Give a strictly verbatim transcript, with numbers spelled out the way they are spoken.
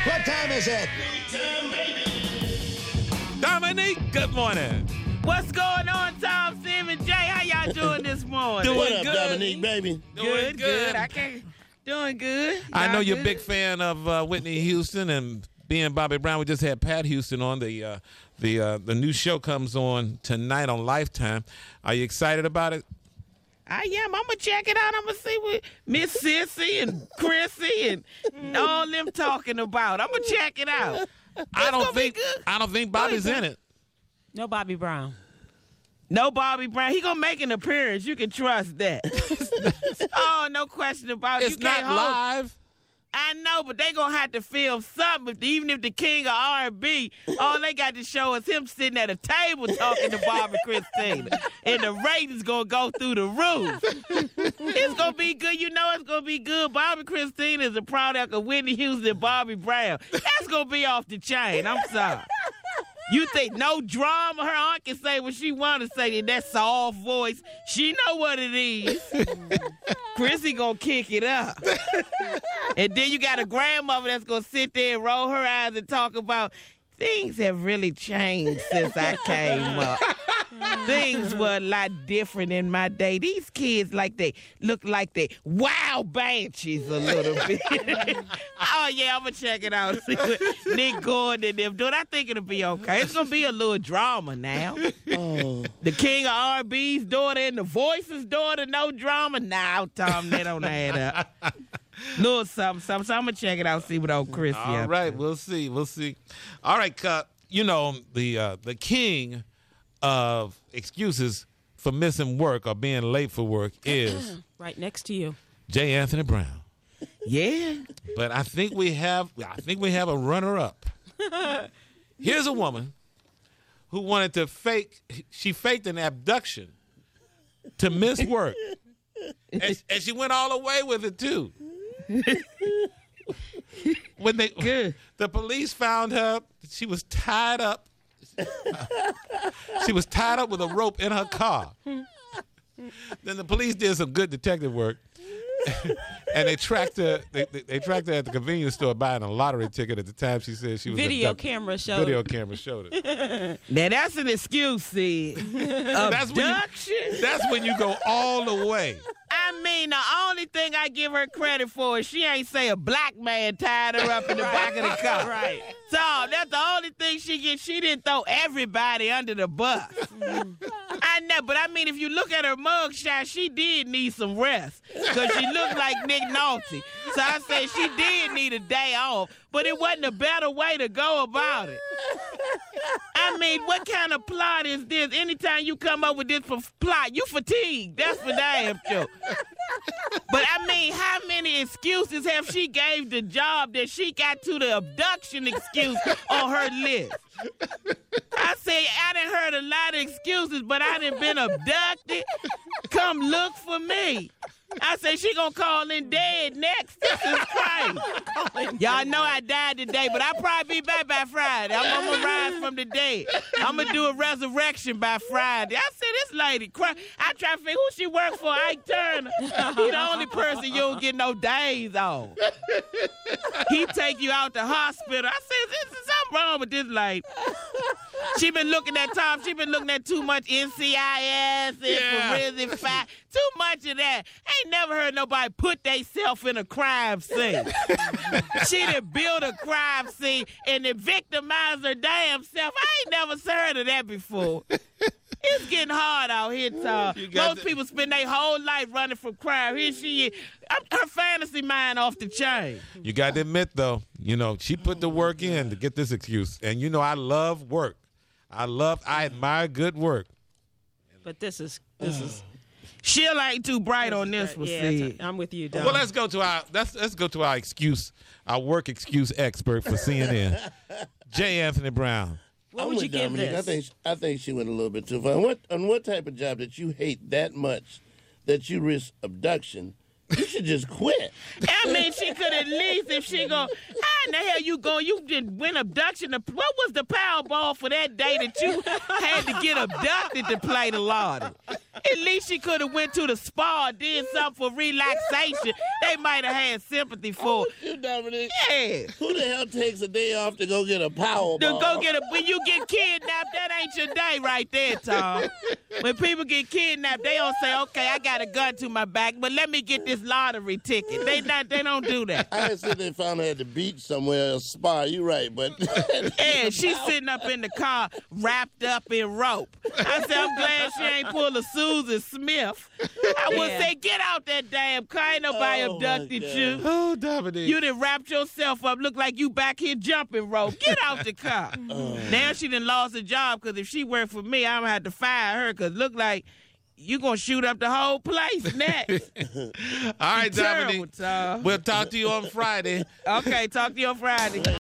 What time is it? Dominique, good morning. What's going on, Tom, Sim, and Jay? How y'all doing this morning? Doing What up, good. Dominique, baby? good, Doing good. good. I can't. Doing good. I Y'all know you're a good? big fan of uh, Whitney Houston and being Bobby Brown. We just had Pat Houston on. The uh, the uh, the new show comes on tonight on Lifetime. Are you excited about it? I am. I'm gonna check it out. I'm gonna see what Miss Sissy and Chrissy and all them talking about. I'm gonna check it out. I don't gonna be think good. I don't think Bobby's in it. No Bobby Brown. No Bobby Brown. He gonna make an appearance. You can trust that. Oh, no question about it. It's You can't not hold- live. I know, but they gonna have to film something. If- Even if the king of R and B, all they got to show is him sitting at a table talking to Bobby Christina, and the ratings gonna go through the roof. It's gonna be good. You know it's gonna be good. Bobby Christina is a product of Whitney Houston and Bobby Brown. That's gonna be off the chain. I'm sorry. You think no drama? Her aunt can say what she want to say in that soft voice. She know what it is. Chrissy gonna kick it up. And then you got a grandmother that's gonna sit there and roll her eyes and talk about things have really changed since I came up. Things were a lot different in my day. These kids, like they look like they wild banshees a little bit. Oh yeah, I'm gonna check it out. See what Nick Gordon and them doing. I think it'll be okay. It's gonna be a little drama now. Oh. The king of R and B's daughter and the Voices daughter, no drama. Nah, Tom, they don't add up. Little something, something. So I'm gonna check it out, see what old Chris. All right, we'll see. We'll see. All right, Cut. You know the uh, the king of excuses for missing work or being late for work is Right next to you. J. Anthony Brown. Yeah. But I think we have I think we have a runner-up. Here's a woman who wanted to fake she faked an abduction to miss work. And, and she went all the way with it too. When they Good. the police found her, she was tied up. She was tied up with a rope in her car. Then the police did some good detective work. And they tracked her. They, they, they tracked her at the convenience store buying a lottery ticket. At the time, she said she was Video abducted. camera showed Video it. camera showed it. Now that's an excuse, see. That's when, you, Abduction? that's when you go all the way. I mean, the only thing I give her credit for is she ain't say a black man tied her up in the back of the car. Right. So that's the only thing she gets. She didn't throw everybody under the bus. I know, but I mean, if you look at her mugshot, she did need some rest because she looked like Nick Nolte. So I say she did need a day off, but it wasn't a better way to go about it. I mean, what kind of plot is this? Anytime you come up with this f- plot, you fatigued. That's for damn sure. But I mean, how many excuses have she gave the job that she got to the abduction excuse on her list? I say I done heard a lot of excuses, but I done been abducted. Come look for me. I say she gonna call in dead next. This is crazy. Y'all know I died today, but I'll probably be back by Friday. I'm, I'm gonna rise from the dead. I'm gonna do a resurrection by Friday. I said this lady cry. I try to figure who she work for. Ike Turner. He the only person you don't get no days off. He take you out the hospital. I said this is something wrong with this lady. She been looking at Tom. She been looking at too much N C I S and Yeah. Forensic Files. Too much of that. Ain't never heard nobody put theyself in a crime scene. She done built a crime scene and then victimized her damn self. I ain't never heard of that before. It's getting hard out here, Tom. You got Most to- people spend their whole life running from crime. Here she is. I'm- Her fantasy mind off the chain. You got to admit, though, you know, she put the work in to get this excuse. And, you know, I love work. I love, I admire good work. But this is this is. She'll ain't too bright on this one, Yeah, Sid. I'm with you, Dom. Well, let's go to our let's let's go to our excuse, our work excuse expert for C N N, J. Anthony Brown. What I'm would with you give Dominique. this? I think I think she went a little bit too far. On what on what type of job that you hate that much that you risk abduction? You should just quit. I mean, she could at least, if she go, I in the hell you going? You did win abduction. What was the Powerball for that day that you had to get abducted to play the lottery? At least she could have went to the spa and did something for relaxation. They might have had sympathy for it. You, Dominic. Yeah. Who the hell takes a day off to go get a Powerball? To go get a, when you get kidnapped, that ain't your day right there, Tom. When people get kidnapped, they don't say, okay, I got a gun to my back, but let me get this lottery ticket. They not, they don't do that. I said they found her at the beach somewhere, a spa. You're right, but... Yeah, she's sitting up in the car wrapped up in rope. I said, I'm glad she ain't pulled a Susan Smith. I would Yeah. say, get out that damn car. Ain't nobody Oh, my abducted God. you. Oh, Dominique. You done wrapped yourself up. Look like you back here jumping rope. Get out the car. Now she done lost a job because if she worked for me, I'm going to have to fire her because look like you going to shoot up the whole place next. All right, Terrible, Dominique. Tom. We'll talk to you on Friday. Okay, talk to you on Friday.